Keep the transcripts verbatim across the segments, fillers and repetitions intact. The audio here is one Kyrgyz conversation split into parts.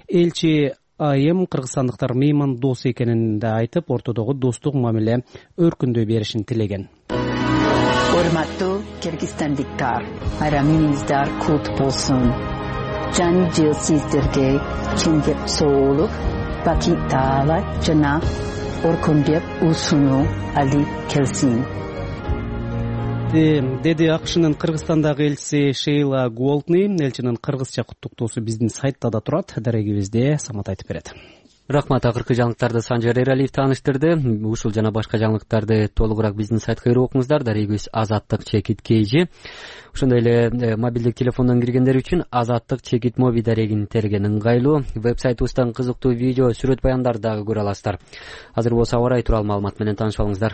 Элчи Айым кыргызстандыктар меймандос экенин да айтып, ортодогу достук мамиле өркүндөй беришин тилеген. Урматтуу кыргызстандыктар, байрамыңыздар кут болсун. Жаңы жыл сиздерге чындык соолук, бакыт таалат жана өркүндөп усуну алып келсин. Деди АКШнын Кыргызстандагы элчиси Шейла Голдни. Элчинин кыргызча куттуктоосу биздин сайтта да турат. Дарегибизде Самат айтып берет. Рахмат. Акыркы жаңылыктарды Санжар Эралиев тааныштырды. Ушул жана башка жаңылыктарды толугураак биздин сайтка кирип окуңуздар. Дарегибиз Азаттык чекит kg. Ошондой эле мобилдик телефондон киргендер үчүн Азаттык чекит моби дарегин терген ыңгайлуу. Вебсайтыбыздан кызыктуу видео, сүрөт баяндарды дагы көрө аласыздар. Азыр болсо аба ырайы тууралуу маалымат менен таанышып алыңыздар.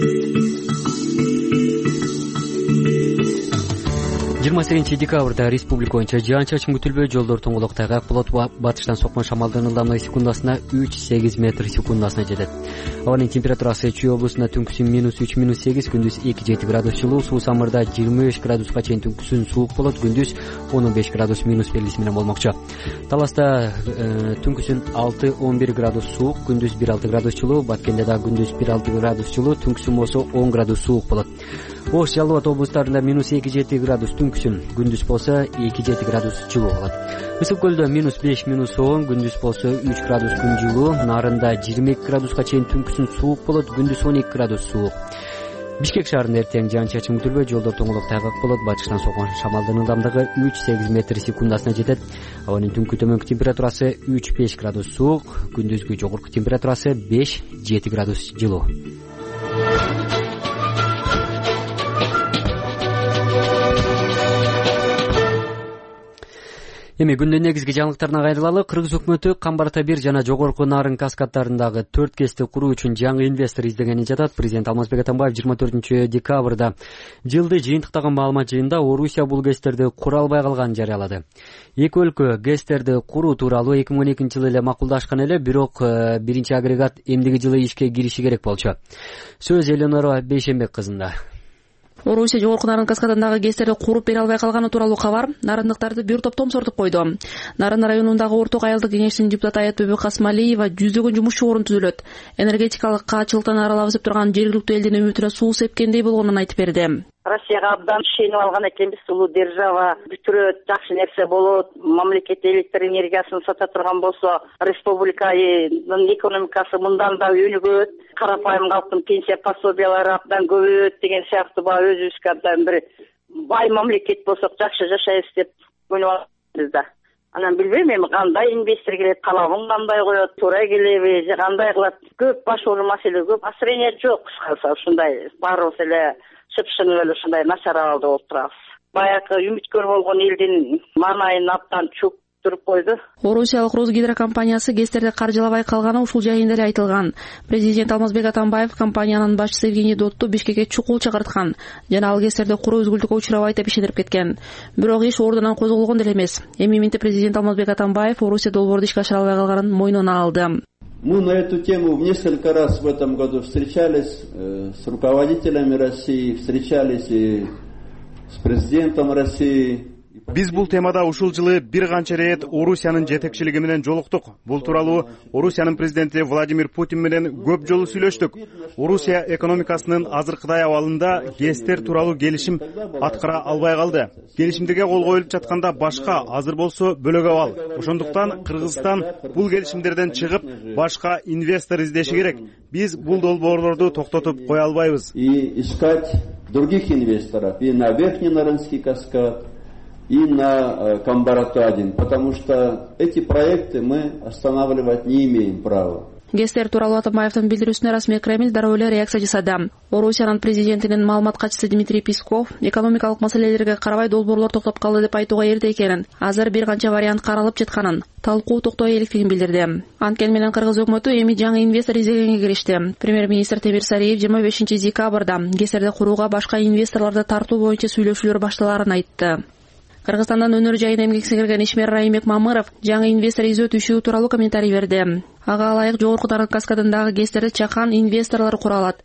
жыйырма сегизинчи декабрда республика боюнча жаан-чачын күтүлбөй, жолдор тоңголок тайгак болот. Батыштан соккон шамалдын ылдамдыгы секундасына үч сегиз метр секундасына жетет. Абанын температурасы Чүй облусунда түнкүсүн минус үч минус сегиз, күндүз эки жети градус жылуу, суу самырда жыйырма беш градуска чейин түнкүсүн суук болот, күндүз он беш градус минус белгиси менен болмокчу. Таласта түнкүсүн алты он бир градус суук, күндүз бир алты градус жылуу, Баткенде да күндүз бир алты градус жылуу, түнкүсүн болсо он градус суук болот. Ош, Жалал Абад облустарында минус эки жети градус түнкүсүн, күндүз болсо эки жети градус жылуу болот. Ысык көлдө минус беш минус он, күндүз болсо үч градус күн жылуу, Нарында жыйырма эки градуска чейин түнкүсүн суук болот, күндүз он эки градус суук. Бишкек шаарында эртең жаан-чачын күтүлбөй, жолдор тоңголок тайгак болот. Батыштан соккон шамалдын ылдамдыгы үч сегиз метр секундасына жетет. Абанын түнкү төмөнкү температурасы үч беш градус суук, күндүзгү жогорку температурасы беш жети градус жылуу. Эми күндүн негизги жаңылыктарына кайрылалы. Кыргыз өкмөтү Камбар ата бир жана Жогорку Нарын каскаддарындагы төрт кести куруу үчүн жаңы инвестор издегенин жатат. Президент Алмазбек Атамбаев жыйырма төртүнчү декабрда жылды жыйынтыктаган маалымат жыйынында Орусия бул кестерди кура албай калганын жарыялады. Эки өлкө кестерди куруу тууралуу эки миң он экинчи жылы эле макулдашкан эле, бирок биринчи агрегат эмдиги жылы ишке кириши керек болчу. Сөз Элеонора Бейшембек кызында. Орусия Жогорку Нарын каскадындагы кестерди куруп бере албай калганы тууралуу кабар нарындыктарды бир топ томсортуп койду. Нарын районундагы Орток айылдык кеңештин депутаты Аятбөбү Касмалиева жүздөгөн жумушчу орун түзүлөт. Энергетикалык каачылыктан аралап өсүп турган жергиликтүү элдин үмүтүнө суу сепкендей болгонун айтып берди. Россияга абдан ишенип алган экенбиз, улуу держава, бүтүрөт, жакшы нерсе болот, мамлекет электр энергиясын сата турган болсо, республиканын экономикасы мындан да өнүгөт, карапайым калктын пенсия пособиялары абдан көбөйөт деген сыяктуу баягы өзүбүзгө абдан бир бай мамлекет болсок жакшы жашайбыз деп ойлоп атабыз да. Анан билбейм эми кандай инвестор келет, талабын кандай коет, туура келеби же кандай кылат. Көп башоору маселе көп, настроение жок, кыскасы ушундай баарыбыз эле шыпшынып эле ушундай начар абалда болуп турабыз. Баягы үмүткөр болгон элдин маанайын абдан чуктуруп койду. Орусиялык Росгидро компаниясы кестерди каржылабай калганы ушул жайында эле айтылган. Президент Алмазбек Атамбаев компаниянын башчысы Евгений Дотту Бишкекке чукул чакырткан жана ал кестерди куруу өзгүлтүккө учурабайт деп ишендирип кеткен. Бирок иш ордунан козголгон деле эмес. Эми минте президент Алмазбек Атамбаев Орусия долбоорду ишке ашыра албай калганын мойнуна алды. Мы на эту тему несколько раз в этом году встречались э, с руководителями России, встречались и с президентом России. Биз бул темада ушул жылы бир канча рет Орусиянын жетекчилиги менен жолуктук. Бул тууралуу Орусиянын президенти Владимир Путин менен көп жолу сүйлөштүк. Орусия экономикасынын азыркыдай абалында кестер тууралуу келишим аткара албай калды. Келишимдерге кол коюлуп жатканда башка, азыр болсо бөлөк абал. Ошондуктан Кыргызстан бул келишимдерден чыгып, башка инвестор издеши керек. Биз бул долбоорлорду токтотуп кое албайбыз. И искать других инвесторов и на Верхний Нарынский каскад, и на Камбар-ата один, потому что эти проекты мы останавливать не имеем права. Кестер тууралуу Атамбаевдин билдирүүсүнө расмий Кремль дароо эле реакция жасады. Орусиянын президентинин маалымат катчысы Дмитрий Песков экономикалык маселелерге карабай долбоорлор токтоп калды деп айтууга эрте экенин, азыр бир канча вариант каралып жатканын, талкуу токтой электигин билдирди. Анткени менен Кыргыз өкмөтү эми жаңы инвестор издегенге киришти. Премьер-министр Темир Сариев жыйырма бешинчи декабрда кестерди курууга башка инвесторлорду тартуу боюнча сүйлөшүүлөр башталаарын айтты. Кыргызстандан өнөр жайына эмгек сиңирген ишмер Райымбек Мамыров жаңы инвестор изөтүшүү тууралуу комментарий берди. Ага ылайык Жогорку Нарын каскадындагы кестерди чакан инвесторлор кура алат.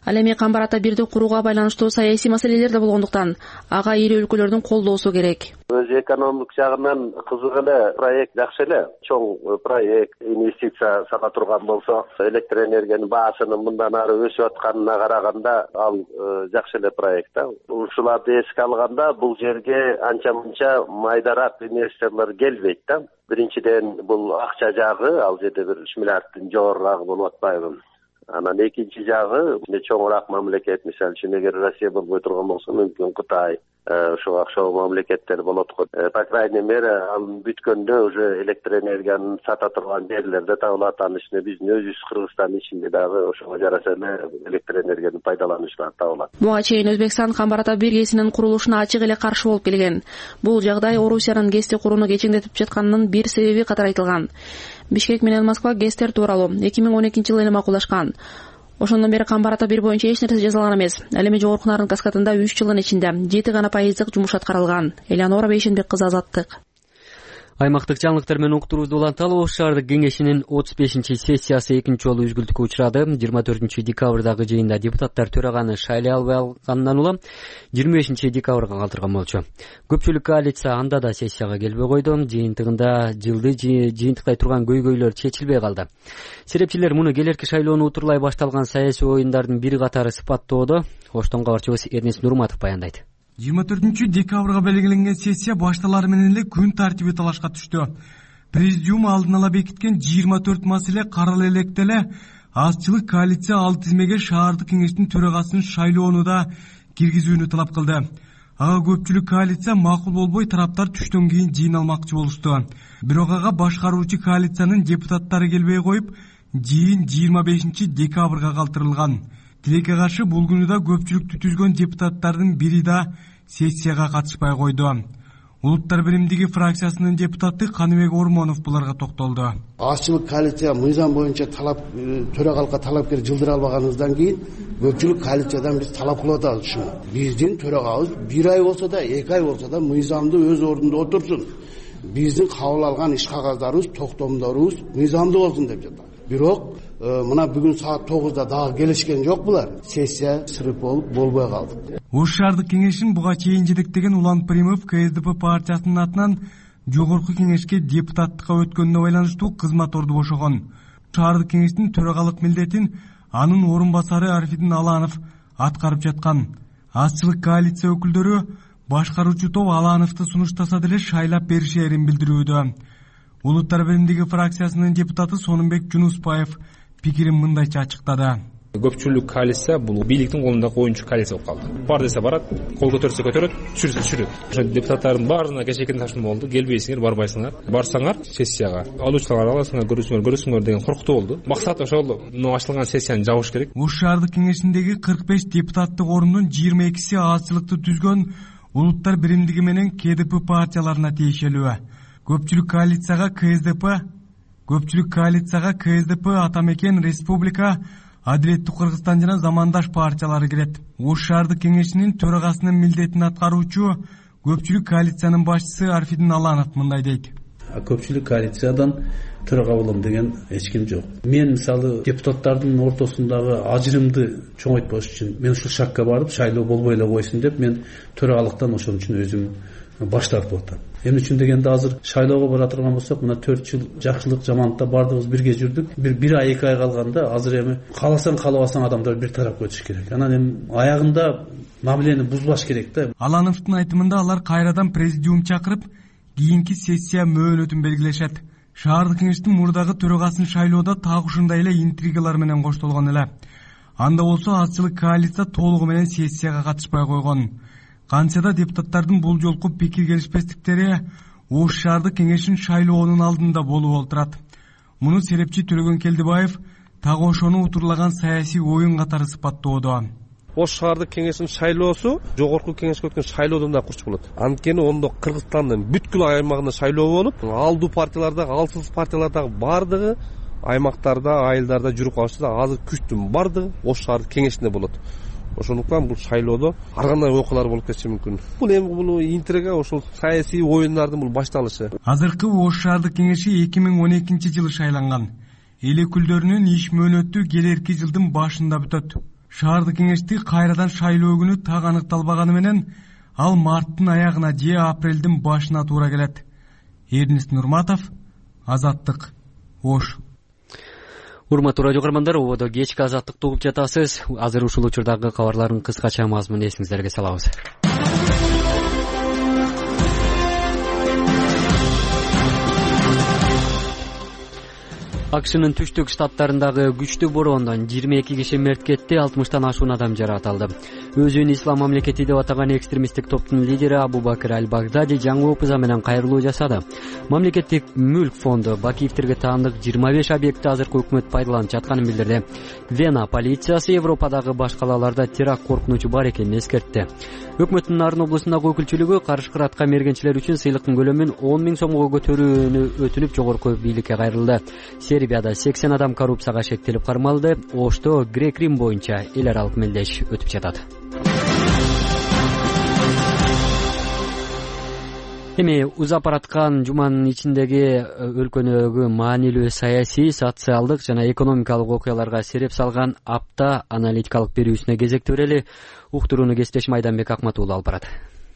Ал эми Камбар ата бирди курууга байланыштуу саясий маселелер да болгондуктан ага ири өлкөлөрдүн колдоосу керек. Өз экономик жагынан кызык эле проект, жакшы эле. Чоң проект, инвестиция сала турган болсо, электр энергиянын баасынын мындан ары өсүп атканына караганда ал жакшы эле проект да. Ушуларды эске алганда бул жерге анча-мынча майдарак инвесторлор келбейт да. Биринчиден бул акча жагы, ал жерде бир үч миллиардтын жогорурагы болуп атпайбы. Анан экинчи жагы чоңураак мамлекет, мисалы үчүн эгер Россия болбой турган болсо, мүмкүн Кытай, ошо окшоо мамлекеттер болот го. По крайней мере, ал бүткөндө уже электр энергиянын сата турган жерлерде табылат. Анын ичинде биздин өзүбүз Кыргызстандын ичинде дагы ошого жараша эле электр энергиянын пайдалануучулары табылат. Буга чейин Өзбекстан Камбар ата биргесинин курулушуна ачык эле каршы болуп келген. Бул жагдай Орусиянын ГЭСти курууну кечиңдетип жатканынын бир себеби катары айтылган. Бишкек менен Москва ГЭСтер тууралуу эки миң он экинчи жылы эле макулдашкан. Ошондон бери Камбар ата бир боюнча эч нерсе жазылган эмес. Ал эми жогорку Нарын каскадында үч жылдын ичинде жети гана пайыздык жумуш аткарылган. Элеонора Бейшенбек кызы, Азаттык. Аймактык жаңылыктар менен уктуруубузду уланталы. Ош шаардык кеңешинин отуз бешинчи сессиясы экинчи жолу үзгүлтүккө учурады. жыйырма төртүнчү декабрдагы жыйында депутаттар төраганы шайлай албай алгандан улам жыйырма бешинчи декабрга калтырган болчу. Көпчүлүк коалиция анда да сессияга келбей койду. Жыйынтыгында жылды жыйынтыктай турган көйгөйлөр чечилбей калды. Серепчилер муну келерки шайлоону утурлай башталган саясий оюндардын бири катары сыпаттоодо. Оштон кабарчыбыз Эрнест Нурматов баяндайт. жыйырма төртүнчү декабрга белгиленген сессия башталары менен эле күн тартиби талашка түштү. Президиум алдын ала бекиткен жыйырма төрт маселе карала электе эле азчылык коалиция ал тизмеге шаардык кеңештин төрагасын шайлоону да киргизүүнү талап кылды. Ага көпчүлүк коалиция макул болбой, тараптар түштөн кийин жыйналмакчы болушту. Бирок ага башкаруучу коалициянын депутаттары келбей коюп, жыйын жыйырма бешинчи декабрга калтырылган. Тилекке каршы бул күнү да көпчүлүктү түзгөн депутаттардын бири да сессияга катышпай койду. Улуттар биримдиги фракциясынын депутаты Каныбек Ормонов буларга токтолду. Азчылык коалиция мыйзам боюнча талап төрагалыкка талапкер жылдыра албаганыбыздан кийин көпчүлүк коалициядан биз талап кылып атабыз ушуну. Биздин төрагабыз бир ай болсо да, эки ай болсо да мыйзамды өз ордунда отурсун. Биздин кабыл алган иш кагаздарыбыз, токтомдорубуз мыйзамдуу болсун деп жатат. Бирок мына бүгүн саат тогузда дагы келишкен жок булар. Сессия сырып болуп болбой калды. Ош шаардык кеңешин буга чейин жетектеген Улан Примов КСДП партиясынын атынан жогорку кеңешке депутаттыкка өткөнүнө байланыштуу кызмат орду бошогон. Шаардык кеңештин төрагалык милдетин анын орун басары Арфидин Аланов аткарып жаткан. Азчылык коалиция өкүлдөрү башкаруучу топ Алановду сунуштаса деле шайлап беришерин билдирүүдө. Улуттар биримдиги фракциясынын депутаты Сонунбек Жунуспаев пикирин мындайча ачыктады. Көпчүлүк коалиция бул бийликтин колундагы оюнчу коалиция болуп калды. Бар десе барат, кол көтөрсө көтөрөт, түшүрсө түшүрөт. Ошо депутаттардын баарына кечекин ташын болду. Келбейсиңер, барбайсыңар. Барсаңар сессияга, алуучулар аласыңар, көрөсүңөр, көрөсүңөр деген коркутуу болду. Максат ошол мына ачылган сессияны жабыш керек. Ош шаардык кеңешиндеги кырк беш депутаттык орундун жыйырма экиси азчылыкты түзгөн Улуттар биримдиги менен КДП партияларына тиешелүү. Көпчүлүк коалицияга КСДП, көпчүлүк коалицияга КСДП, Атамекен, Республика, Адилеттүү Кыргызстан жана замандаш партиялары кирет. Ош шаардык кеңешинин төрагасынын милдетин аткаруучу көпчүлүк коалициянын башчысы Арфидин Аланов мындай дейт. Көпчүлүк коалициядан төрага болом деген эч ким жок. Мен мисалы депутаттардын ортосундагы ажырымды чоңойтпош үчүн мен ушул шакка барып шайлоо болбой эле койсун деп мен төрагалыктан ошон үчүн өзүм баш тартып атам. Эмне үчүн дегенде азыр шайлоого бара турган болсок, мына төрт жыл жакшылык жамандыкта бардыгыбыз бирге жүрдүк. Бир бир ай эки ай калганда азыр эми кааласаң каалабасаң адамдар бир тарапка өтүш керек. Анан эми аягында мамилени бузбаш керек да. Алановдун айтымында алар кайрадан президиум чакырып, кийинки сессия мөөнөтүн белгилешет. Шаардык кеңештин мурдагы төрагасын шайлоодо так ушундай эле интригалар менен коштолгон эле. Анда болсо азчылык коалиция толугу менен сессияга катышпай койгон. Кантсе да депутаттардын бул жолку пикир келишпестиктери Ош шаардык кеңешин шайлоонун алдында болуп олтурат. Муну серепчи Төлөгөн Келдибаев так ошону утурлаган саясий оюн катары сыпаттоодо. Ош шаардык кеңешинин шайлоосу жогорку кеңешке өткөн шайлоодон да курч болот. Анткени ондо Кыргызстандын бүткүл аймагында шайлоо болуп, алдуу партияларда, алсыз партияларда бардыгы аймактарда, айылдарда жүрүп калышты. Азыр күчтүн бардыгы Ош шаардык кеңешинде болот. Ошондуктан бул шайлоодо ар кандай окуялар болуп кетиши мүмкүн. Бул эми бул интрига, ошол саясий оюндардын бул башталышы. Азыркы Ош шаардык кеңеши эки миң он экинчи жылы шайланган. Эл өкүлдөрүнүн иш мөөнөтү келерки жылдын башында бүтөт. шаардык кеңешти кайрадан шайлоо күнү так аныкталбаганы менен ал марттын аягына же апрелдин башына туура келет. Эрнест Нурматов, Азаттык, Ош. Урматтуу радио көрөрмандар, ободо кечки Азаттыкты угуп жатасыз. Азыр ушул учурдагы кабарлардын кыскача мазмунун эсиңиздерге салабыз. акшнын түштүк штаттарындагы күчтүү бороондон жыйырма эки киши мерт кетти, алтымыштан ашуун адам жаракат. Өзүн ислам мамлекети деп атаган экстремисттик топтун лидери Абу Бакр аль-Багдади жаңы опуза менен кайрылуу жасады. Мамлекеттик мүлк фонду Бакиевтерге таандык жыйырма беш объектти азыркы өкмөт пайдаланып жатканын билдирди. Вена полициясы Европадагы баш калаларда теракт коркунучу бар экенин эскертти. Өкмөттүн Нарын облусундагы өкүлчүлүгү каршы кыратка мергенчилер үчүн сыйлыктын көлөмүн он миң сомго көтөрүүнү өтүнүп жогорку бийликке кайрылды. Сербияда сексен адам коррупцияга шектелип кармалды. Ошто Грек-Рим боюнча эл аралык мелдеш өтүп жатат. Эми узап бараткан жуманын ичиндеги өлкөдөгү маанилүү саясий, социалдык жана экономикалык окуяларга сереп салган апта аналитикалык берүүсүнө кезекти берели. Уктурууну кесиптешим Айданбек Акматуулу алып барат.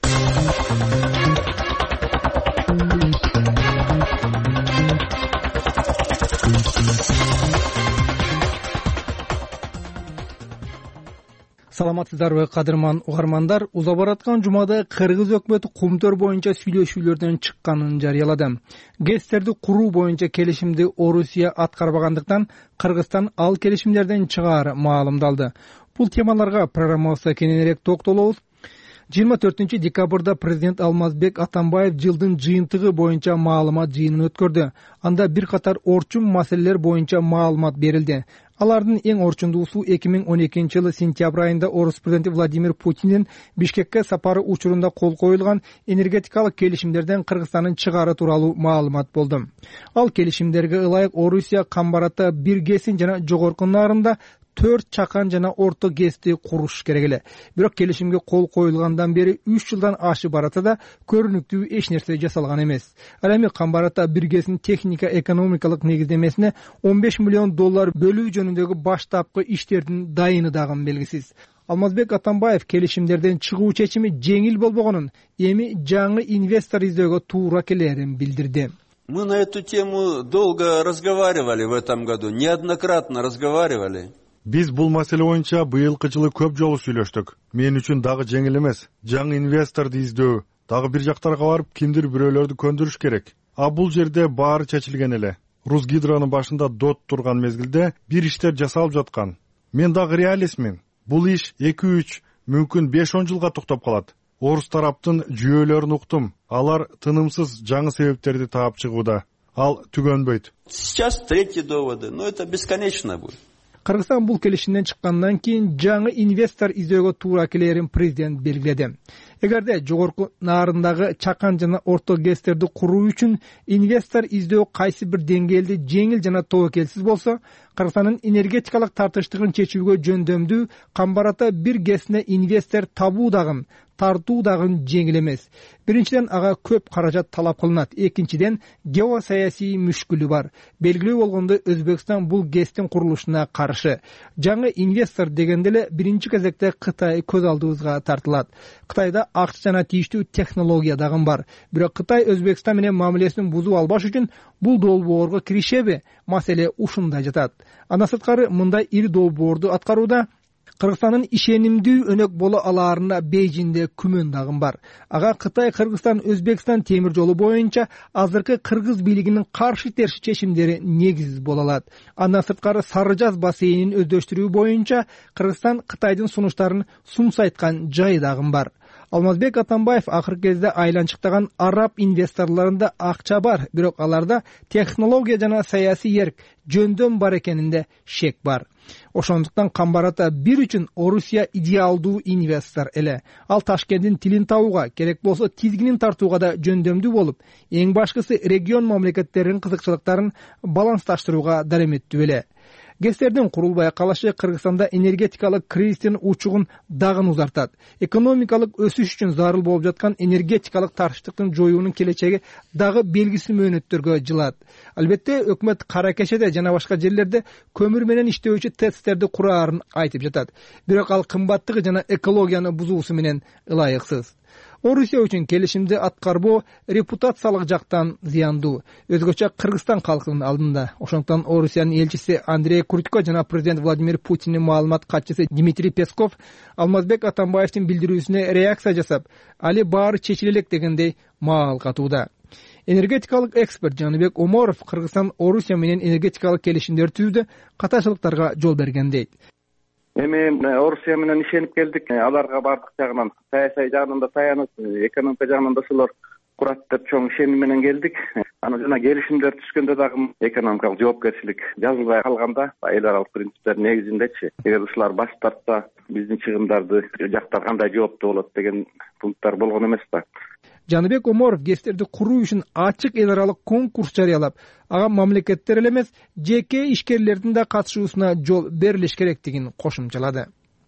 Саламатсыздарбы, кадырман угармандар. Узап бараткан жумада Кыргыз өкмөтү Кумтөр боюнча сүйлөшүүлөрдөн чыкканын жарыялады. ГЭСтерди куруу боюнча келишимди Орусия аткарбагандыктан Кыргызстан ал келишимдерден чыгаар маалымдалды. Бул темаларга программабызда кененирээк токтолобуз. жыйырма төртүнчү декабрда президент Алмазбек Атамбаев жылдын жыйынтыгы боюнча маалымат жыйынын өткөрдү. Анда бир катар орчун маселелер боюнча маалымат берилди. Алардын эң орчундуусу эки миң он экинчи жылы сентябрь айында Орус президенти Владимир Путиндин Бишкекке сапары учурунда кол коюлган энергетикалык келишимдерден Кыргызстандын чыгаары тууралуу маалымат болду. Ал келишимдерге ылайык Орусия Камбарата бир ГЭСин жана жогорку Нарында төрт чакан жана орто ГЭСти куруш керек эле. Бирок келишимге кол коюлгандан бери үч жылдан ашып баратса да көрүнүктүү эч нерсе жасалган эмес. Ал эми Камбарата бир ГЭСин техника экономикалык негиздемесине он беш миллион доллар бөлүү жөнүндөгү баштапкы иштердин дайыны дагы белгисиз. Алмазбек Атамбаев келишимдерден чыгуу чечими жеңил болбогонун, эми жаңы инвестор издөөгө туура келерин билдирди. Мы на эту тему долго разговаривали в этом году, неоднократно разговаривали. Биз бул маселе боюнча быйылкы жылы көп жолу сүйлөштүк. Мен үчүн дагы жеңил эмес. Жаңы инвесторду издөө, дагы бир жактарга барып кимдир бирөөлөрдү көндүрүш керек. А бул жерде баары чечилген эле. Русгидронун башында дот турган мезгилде бир иштер жасалып жаткан. Мен дагы реалистмин. Бул иш эки үч, мүмкүн беш он жылга токтоп калат. Орус тараптын жүйөлөрүн уктум. Алар тынымсыз жаңы себептерди таап чыгууда. Ал түгөнбөйт. Сейчас третий доводы, но это бесконечно будет. Кыргызстан бул келишимден чыккандан кийин жаңы инвестор издөөгө туура келерин президент белгиледи. Эгерде жогорку Нарындагы чакан жана орто ГЭСтерди куруу үчүн инвестор издөө кайсы бир деңгээлде жеңил жана тобокелсиз болсо, Кыргызстандын энергетикалык тартыштыгын чечүүгө жөндөмдүү Камбарата бир ГЭСине инвестор табуу дагы тартуу дагы жеңил эмес. Биринчиден ага көп каражат талап кылынат. Экинчиден геосаясий мүшкүлү бар. Белгилүү болгондой Өзбекстан бул ГЭСтин курулушуна каршы. Жаңы инвестор дегенде эле биринчи кезекте Кытай көз алдыбызга тартылат. Кытайда акча жана тийиштүү технология дагы бар. Бирок Кытай Өзбекстан менен мамилесин бузуп албаш үчүн бул долбоорго киришеби? Маселе ушунда жатат. Андан сырткары мындай ири долбоорду аткарууда Кыргызстандын ишенимдүү өнөк боло алаарына Бейжиңде күмөн дагы бар. Ага Кытай, Кыргызстан, Өзбекстан темир жолу боюнча азыркы кыргыз бийлигинин каршы терс чечимдери негиз боло алат. Андан сырткары Сары Жаз бассейнин өздөштүрүү боюнча Кыргызстан Кытайдын сунуштарын сунсайткан жайы дагы бар. Алмазбек Атамбаев акыркы кезде айланчыктаган араб инвесторлорунда акча бар, бирок аларда технология жана саясий эрк жөндөм бар экенинде шек бар. Ошондуктан Камбарата бир үчүн Орусия идеалдуу инвестор эле. Ал Ташкенттин тилин табууга, керек болсо тизгинин тартууга да жөндөмдүү болуп, эң башкысы регион мамлекеттеринин кызыкчылыктарын балансташтырууга дареметтүү эле. гэстердин курулбай калышы Кыргызстанда энергетикалык кризистин учугун дагы узартат. Экономикалык өсүш үчүн зарыл болуп жаткан энергетикалык тарыштыктын жоюунун келечеги дагы белгисиз мөөнөттөргө жылат. Албетте өкмөт кара кешеде жана башка жерлерде көмүр менен иштөөчү тесттерди кураарын айтып жатат. Бирок ал кымбаттыгы жана экологияны бузуусу менен ылайыксыз. Орусия үчүн келишимди аткарбоо репутациялык жактан зыяндуу, өзгөчө Кыргызстан калкынын алдында. Ошондуктан Орусиянын элчиси Андрей Крутько жана президент Владимир Путиндин маалымат катчысы Дмитрий Песков Алмазбек Атамбаевдин билдирүүсүнө реакция жасап, али баары чечиле элек дегендей маал катууда. Энергетикалык эксперт Жаныбек Оморов Кыргызстан Орусия менен энергетикалык келишимдер түзүүдө катачылыктарга жол берген дейт. Эми Орусия менен ишенип келдик. Аларга бардык жагынан, саясий жагынан да таянып, экономика жагынан да ошолор курат деп чоң ишеним менен келдик. Аны жана келишимдер түшкөндө дагы экономикалык жоопкерчилик жазылбай калганда, эл аралык принциптер негизиндечи, эгер ушулар баш тартса, биздин чыгымдарды жактар кандай жооптуу болот деген пункттар болгон эмес да. Жаныбек Оморов гэстерди куруу үчүн ачык эл аралык конкурс жарыялап, ага мамлекеттер эле эмес, жеке ишкерлердин да катышуусуна жол берилиш керектигин кошумчалады.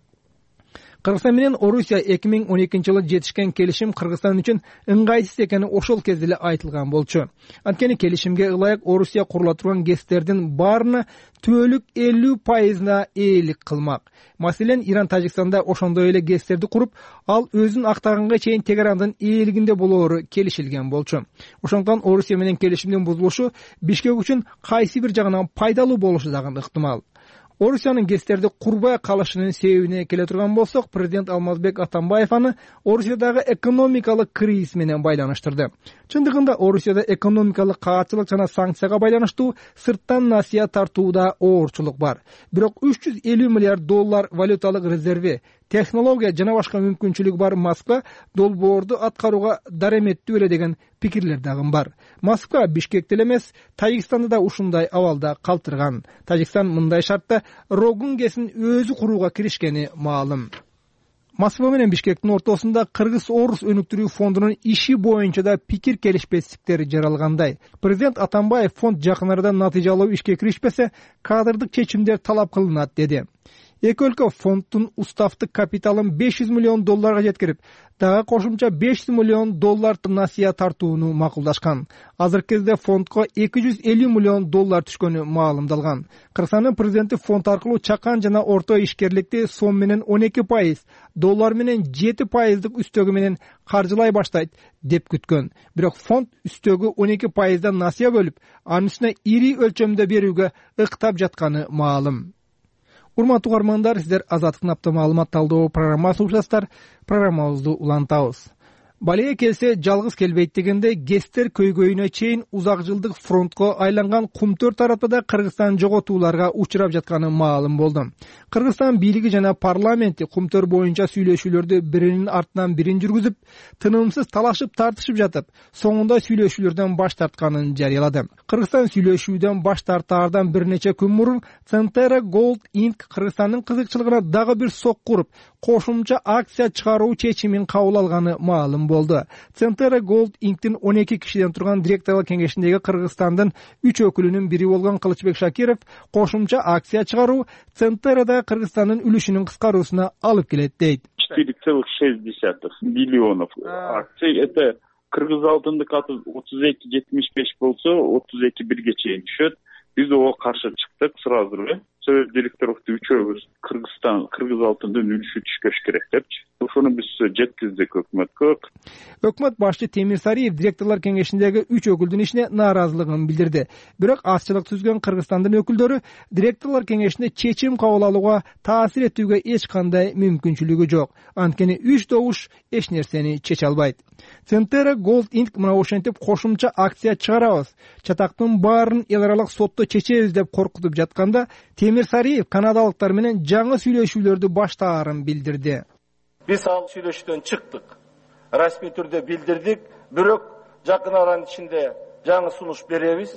Кыргызстан менен Орусия эки миң он экинчи жылы жетишкен келишим Кыргызстан үчүн ыңгайсыз экени ошол кезде эле айтылган болчу. Анткени келишимге ылайык Орусия курула турган гэстердин баарына түбөлүк элүү пайызына ээлик кылмак. Маселен, Иран Тажикстанда ошондой эле гэстерди куруп, ал өзүн актаганга чейин Тегерандын ээлигинде болоору келишилген болчу. Ошондуктан Орусия менен келишимдин бузулушу Бишкек үчүн кайсы бир жагынан пайдалуу болушу дагы ыктымал. Орусиянын гэстерди курбай калышынын себебине келе турган болсок, президент Алмазбек Атамбаев аны Орусиядагы экономикалык кризис менен байланыштырды. Чындыгында Орусияда экономикалык каатчылык жана санкцияга байланыштуу сырттан насыя тартууда оорчулук бар. Бирок үч жүз элүү миллиард доллар валюталык резерви, технология жана башка мүмкүнчүлүгү бар Москва долбоорду аткарууга дареметтүү эле деген пикирлер дагы бар. Москва Бишкекте эле эмес, Тажикстанды да ушундай абалда калтырган. Тажикстан мындай шартта Рогун гэсин өзү курууга киришкени маалым. Москва менен Бишкектин ортосунда Кыргыз-Орус өнүктүрүү фондунун иши боюнча да пикир келишпестиктер жаралгандай. Президент Атамбаев фонд жакын арада натыйжалуу ишке киришпесе, кадрдык чечимдер талап кылынат деди. Эки өлкө фонддун уставдык капиталын беш жүз миллион долларга жеткирип, дагы кошумча беш жүз миллион доллар насыя тартууну макулдашкан. Азыркы кезде фондко эки жүз элүү миллион доллар түшкөнү маалымдалган. Кыргызстандын президенти фонд аркылуу чакан жана орто ишкерликти сом менен он эки пайыз, доллар менен жети пайыздык үстөгү менен каржылай баштайт деп күткөн. Бирок фонд үстөгү он эки пайыздан насыя бөлүп, анын үстүнө ири өлчөмдө берүүгө ыктап жатканы маалым. Урматтуу угармандар, сиздер Азаттыктын апта маалымат талдоо программасын угуп жатасыздар. Программабызды улантабыз. Балее келсе жалгыз келбейт дегенде гэстер көйгөйүнө чейин узак жылдык фронтко айланган Кумтөр тараптада Кыргызстан жоготууларга учурап жатканы маалым болду. Кыргызстан бийлиги жана парламенти Кумтөр боюнча сүйлөшүүлөрдү биринин артынан бирин жүргүзүп, тынымсыз талашып тартышып жатып, соңунда сүйлөшүүлөрдөн баш тартканын жарыялады. Кыргызстан сүйлөшүүдөн баш тартаардан бир нече күн мурун Centera Gold Inc Кыргызстандын кызыкчылыгына дагы бир сок куруп, кошумча акция чыгаруу чечимин кабыл алганы маалым болду. Centera Gold Inc'тин он эки кишиден турган директорлор кеңешиндеги Кыргызстандын үч өкүлүнүн бири болгон Кылычбек Шакиров кошумча акция чыгаруу Centera'da Кыргызстандын үлүшүнүн кыскаруусуна алып келет дейт. четыре целых шесть десятых миллионов акций. Это Кыргыз алтындык аты отуз эки жетимиш беш болсо, отуз эки бирге чейин түшөт. Биз ого каршы чыктык сразу эле. Сөз директорлукту үчөөбүз Кыргызстан, Кыргыз алтындын үлүшү түшкөш керек депчи. Ошону биз жеткиздик өкмөткө. Өкмөт башчы Темир Сариев директорлор кеңешиндеги үч өкүлдүн ишине нааразылыгын билдирди. Бирок азчылык түзгөн Кыргызстандын өкүлдөрү директорлор кеңешинде чечим кабыл алууга таасир этүүгө эч кандай мүмкүнчүлүгү жок. Анткени үч добуш эч нерсени чече албайт. Centera Gold Inc мына ошентип кошумча акция чыгарабыз, чатактын баарын эл аралык сотто чечебиз деп коркутуп жатканда, Темир Сариев канадалыктар менен жаңы сүйлөшүүлөрдү баштаарын билдирди. Биз ал сүйлөшүүдөн чыктык. Расмий түрдө билдирдик, бирок жакын аранын ичинде жаңы сунуш беребиз.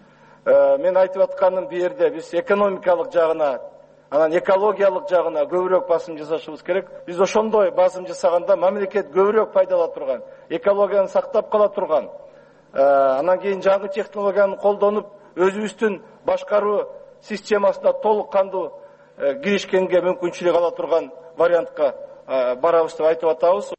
Мен айтып атканым бу жерде биз экономикалык жагына, анан экологиялык жагына көбүрөөк басым жасашыбыз керек. Биз ошондой басым жасаганда мамлекет көбүрөөк пайдала турган, экологияны сактап кала турган, анан кийин жаңы технологияны колдонуп өзүбүздүн башкаруу системасына толук кандуу киришкенге мүмкүнчүлүк ала турган вариантка барабыз деп айтып атабыз.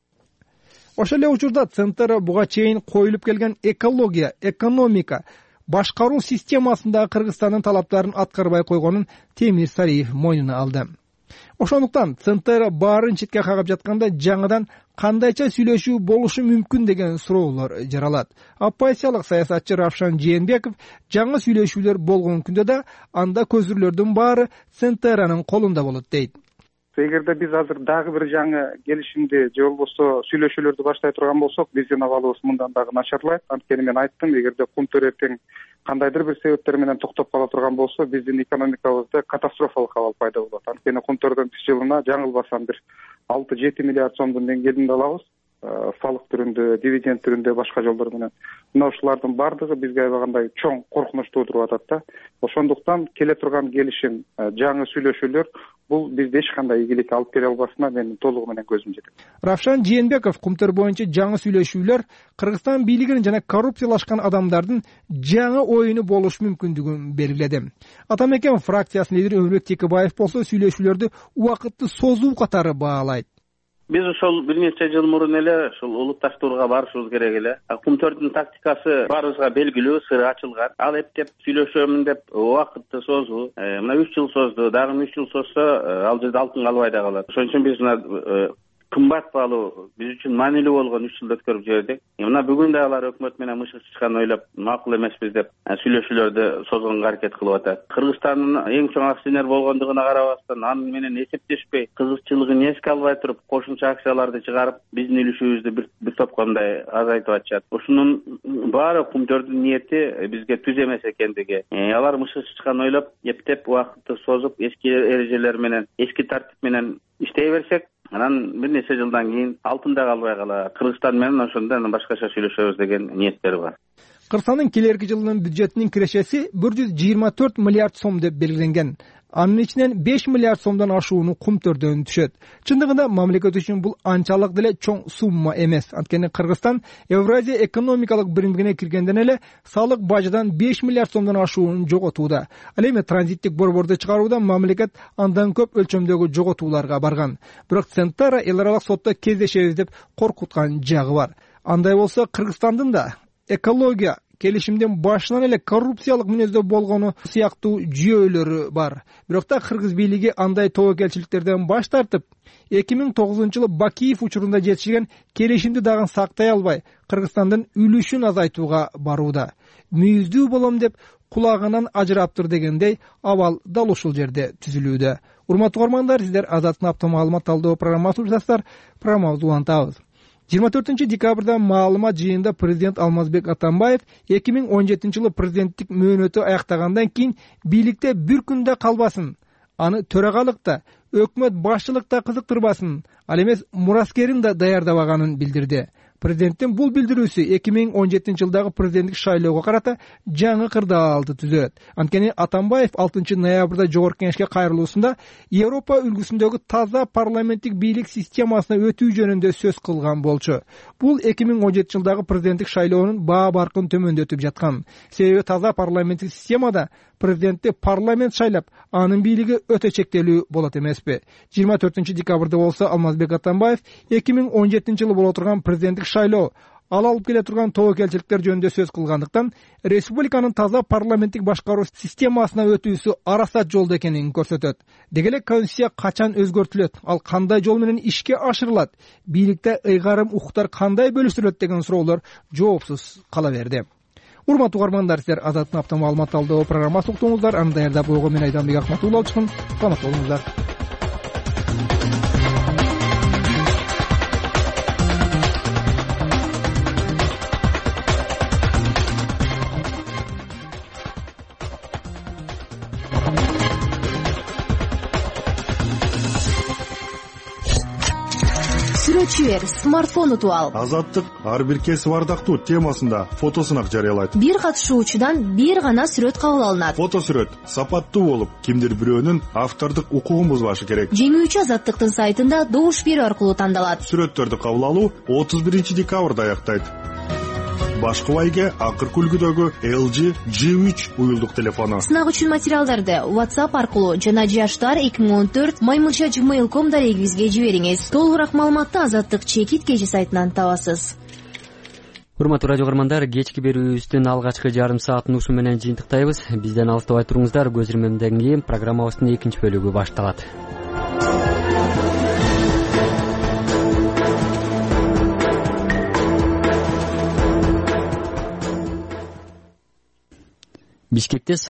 Ошол эле учурда Центр буга чейин коюлуп келген экология, экономика, башкаруу системасындагы Кыргызстандын талаптарын аткарбай койгонун Темир Сариев мойнуна алды. Ошондуктан Центр баарын четке кагып жатканда жаңыдан кандайча сүйлөшүү болушу мүмкүн деген суроолор жаралат. Оппозициялык саясатчы Равшан Жээнбеков жаңы сүйлөшүүлөр болгон күндө да анда көзүрлөрдүн баары Центрнын колунда болот дейт. Эгерде биз азыр дагы бир жаңы келишимди же болбосо сүйлөшүүлөрдү баштай турган болсок, биздин абалыбыз мындан дагы начарлайт. Анткени мен айттым, эгерде Кумтөр эртең кандайдыр бир себептер менен токтоп кала турган болсо, биздин экономикабызда катастрофалык абал пайда болот. Анткени Кумтөрдөн биз жылына жаңылбасам бир алты жети миллиард сомдун деңгээлинде алабыз. Салык түрүндө, дивиденд түрүндө, башка жолдор менен. Мына ушулардын бардыгы бизге аябагандай чоң коркунуч туудуруп атат да. Ошондуктан келе турган келишим, жаңы сүйлөшүүлөр бул бизде эч кандай ийгилик алып келе албасына мен толугу менен көзүм жетет. Равшан Жээнбеков Кумтөр боюнча жаңы сүйлөшүүлөр Кыргызстан бийлигинин жана коррупциялашкан адамдардын жаңы оюну болуш мүмкүндүгүн белгиледи. Атамекен фракциясынын лидери Өмүрбек Текебаев болсо сүйлөшүүлөрдү убакытты созуу катары баалайт. Биз ошол бир нече жыл мурун эле ушул улутташ турга барышыбыз керек эле. Кумтөрдүн тактикасы баарыбызга белгилүү, сыры ачылган. Ал эптеп сүйлөшөмүн деп убакытты созуу, мына үч жыл созду, дагы үч жыл созсо ал жерде алтын калбай да калат. Ошон үчүн биз мына кымбат баалуу, биз үчүн маанилүү болгон үч жылды өткөрүп жибердик. Мына бүгүн да алар өкмөт менен мышык чычкан ойлоп макул эмеспиз деп сүйлөшүүлөрдү созгонго аракет кылып атат. Кыргызстандын эң чоң акционер болгондугуна карабастан, аны менен эсептешпей, кызыкчылыгын эске албай туруп, кошумча акцияларды чыгарып, биздин үлүшүбүздү бир бир топко мындай азайтып атышат. Ушунун баары Кумтөрдүн ниети бизге түз эмес экендиги. Алар мышык чычкан ойлоп, эптеп убакытты созуп, эски эрежелер менен, эски тартип менен иштей берсек, анан бир нече жылдан кийин алтын да калбай калат. Кыргызстан менен ошондо анан башкача сүйлөшөбүз деген ниеттер бар. Кыргызстандын келерки жылынын бюджетинин кирешеси бир жүз жыйырма төрт миллиард сом деп белгиленген. Анын ичинен беш миллиард сомдон ашууну Кумтөрдөн түшөт. Чындыгында мамлекет үчүн бул анчалык деле чоң сумма эмес. Анткени Кыргызстан Евразия экономикалык биримдигине киргенден эле салык бажадан беш миллиард сомдон ашуун жоготууда. Ал эми транзиттик борборду чыгарууда мамлекет андан көп өлчөмдөгү жоготууларга барган. Бирок Центр эл аралык сотто кездешебиз деп коркуткан жагы бар. Андай болсо Кыргызстандын да экология келишимдин башынан эле коррупциялык мүнөздө болгону сыяктуу жүйөлөрү бар. Бирок да кыргыз бийлиги андай тобокелчиликтерден баш тартып, эки миң тогузунчу жылы Бакиев учурунда жетишкен келишимди дагы сактай албай, Кыргызстандын үлүшүн азайтууга барууда. Мүйүздүү болом деп кулагынан ажыраптыр дегендей абал дал ушул жерде түзүлүүдө. Урматтуу угармандар, сиздер Азаттын апта маалымат талдоо программасын уктасыздар. Программабызды улантабыз. жыйырма төртүнчү декабрда маалымат жыйынында президент Алмазбек Атамбаев эки миң он жетинчи жылы президенттик мөөнөтү аяктагандан кийин бийликте бир күн да калбасын, аны төрагалыкта, өкмөт башчылыкта кызыктырбасын, ал эмес мураскерин да даярдабаганын билдирди. Президенттин бул билдирүүсү эки миң он жетинчи жылдагы президенттик шайлоого карата жаңы кырдаалды түзөт. Анткени Атамбаев алтынчы ноябрда жогорку кеңешке кайрылуусунда Европа үлгүсүндөгү таза парламенттик бийлик системасына өтүү жөнүндө сөз кылган болчу. Бул эки миң он жетинчи жылдагы президенттик шайлоонун баа баркын төмөндөтүп жаткан. Себеби таза парламенттик системада президентти парламент шайлап, анын бийлиги өтө чектелүү болот эмеспи. жыйырма төртүнчү декабрда болсо Алмазбек Атамбаев эки миң он жетинчи жылы боло турган президенттик шайлоо ал алып келе турган тобокелчиликтер жөнүндө сөз кылгандыктан республиканын таза парламенттик башкаруу системасына өтүүсү арасат жолдо экенин көрсөтөт. Деги эле конституция качан өзгөртүлөт, ал кандай жол менен ишке ашырылат, бийликте ыйгарым укуктар кандай бөлүштүрүлөт деген суроолор жоопсуз кала берди. Урматтуу угармандар, сиздер Азаттын апта маалымат талдоо программасын уктуңуздар. Аны даярдап койгон мен Айданбек Акматулла болчумун. Саламат болуңуздар. Сүрөтчү смартфон утуп ал. Азаттык ар бир кесип ардактуу темасында фотосунак жарыялайт. Бир катышуучудан бир гана сүрөт кабыл алынат. Фото сүрөт сапаттуу болуп, кимдир бирөөнүн автордук укугун бузбашы керек. Жеңүүчү Азаттыктын сайтында добуш берүү аркылуу тандалат. Сүрөттөрдү кабыл алуу отуз биринчи декабрда аяктайт. башкы байге акыркы үлгүдөгү эл джи джи үч уюлдук телефону. Сынак үчүн материалдарды WhatsApp аркылуу жана жаштар эки миң он төрт маймылча gmail точка com дарегибизге жибериңиз. Толугураак маалыматты Азаттык чекит кежи сайтынан табасыз. Урматтуу радио көрөрмандар, кечки берүүбүздүн алгачкы жарым саатын ушу менен жыйынтыктайбыз. Бизден алыстабай туруңуздар. Көз ирмемден кийин программабыздын экинчи бөлүгү башталат. Бишкекте